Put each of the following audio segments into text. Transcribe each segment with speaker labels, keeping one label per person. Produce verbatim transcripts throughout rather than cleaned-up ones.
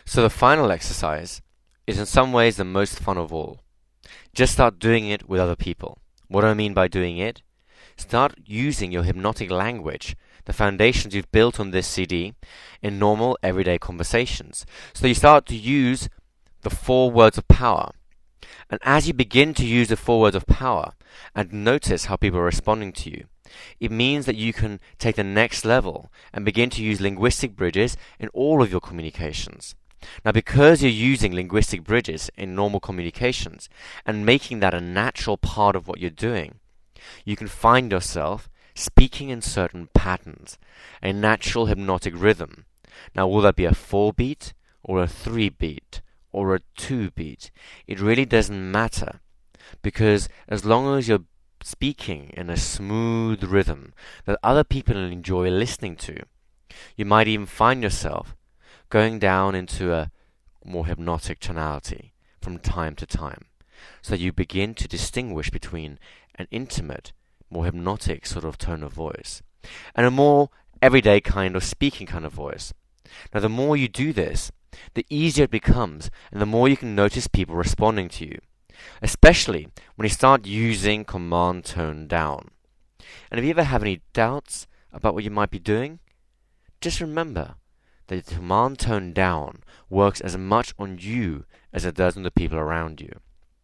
Speaker 1: So the final exercise is in some ways the most fun of all. Just start doing it with other people. What do I mean by doing it? Start using your hypnotic language, the foundations you've built on this C D, in normal, everyday conversations. So you start to use the four words of power. And as you begin to use the four words of power and notice how people are responding to you, it means that you can take the next level and begin to use linguistic bridges in all of your communications. Now, because you're using linguistic bridges in normal communications and making that a natural part of what you're doing, you can find yourself speaking in certain patterns, a natural hypnotic rhythm. Now, will that be a four beat or a three beat or a two beat? It really doesn't matter, because as long as you're speaking in a smooth rhythm that other people enjoy listening to, you might even find yourself going down into a more hypnotic tonality from time to time, so that you begin to distinguish between an intimate, more hypnotic sort of tone of voice and a more everyday kind of speaking kind of voice. Now, the more you do this, the easier it becomes, and the more you can notice people responding to you, especially when you start using command tone down. And if you ever have any doubts about what you might be doing, just remember that the command tone down works as much on you as it does on the people around you.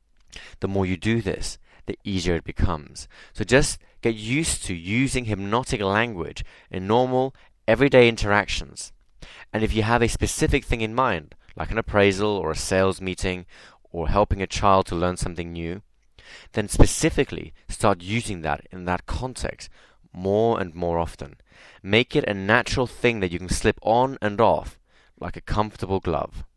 Speaker 1: The more you do this, the easier it becomes. So just get used to using hypnotic language in normal, everyday interactions. And if you have a specific thing in mind, like an appraisal or a sales meeting or helping a child to learn something new, then specifically start using that in that context more and more often. Make it a natural thing that you can slip on and off like a comfortable glove.